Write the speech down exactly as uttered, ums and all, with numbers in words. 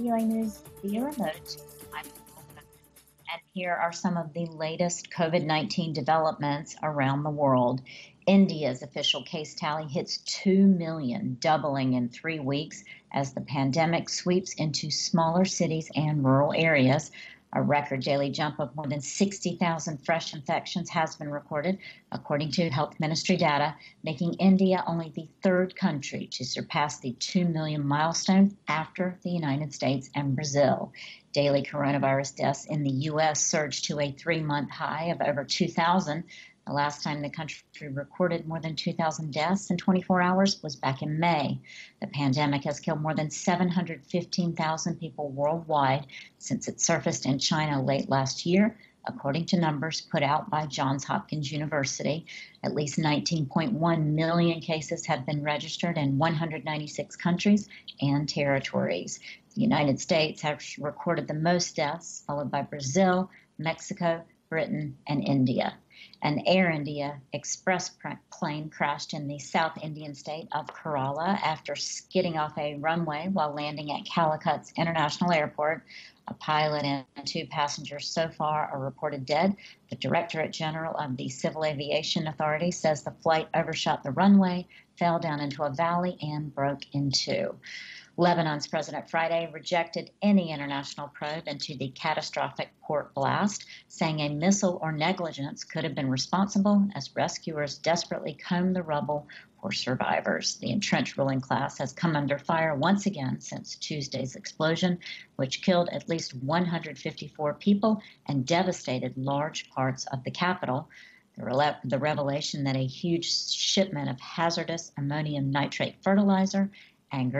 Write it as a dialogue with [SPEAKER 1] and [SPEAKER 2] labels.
[SPEAKER 1] V O A News via remote. I'm Melissa, and here are some of the latest COVID nineteen developments around the world. India's official case tally hits two million, doubling in three weeks as the pandemic sweeps into smaller cities and rural areas. A record daily jump of more than sixty thousand fresh infections has been recorded, according to Health Ministry data, making India only the third country to surpass the two million milestone after the United States and Brazil. Daily coronavirus deaths in the U S surged to a three-month high of over two thousand. The last time the country recorded more than two thousand deaths in twenty-four hours was back in May. The pandemic has killed more than seven hundred fifteen thousand people worldwide since it surfaced in China late last year, according to numbers put out by Johns Hopkins University. At least nineteen point one million cases have been registered in one hundred ninety-six countries and territories. The United States has recorded the most deaths, followed by Brazil, Mexico, Britain, and India. An Air India Express plane crashed in the South Indian state of Kerala after skidding off a runway while landing at Calicut International Airport. A pilot and two passengers so far are reported dead. The Directorate General of the Civil Aviation Authority says the flight overshot the runway, fell down into a valley, and broke in two. Lebanon's President Friday rejected any international probe into the catastrophic port blast, saying a missile or negligence could have been responsible as rescuers desperately combed the rubble for survivors. The entrenched ruling class has come under fire once again since Tuesday's explosion, which killed at least one hundred fifty-four people and devastated large parts of the capital. The, rele- the revelation that a huge shipment of hazardous ammonium nitrate fertilizer angered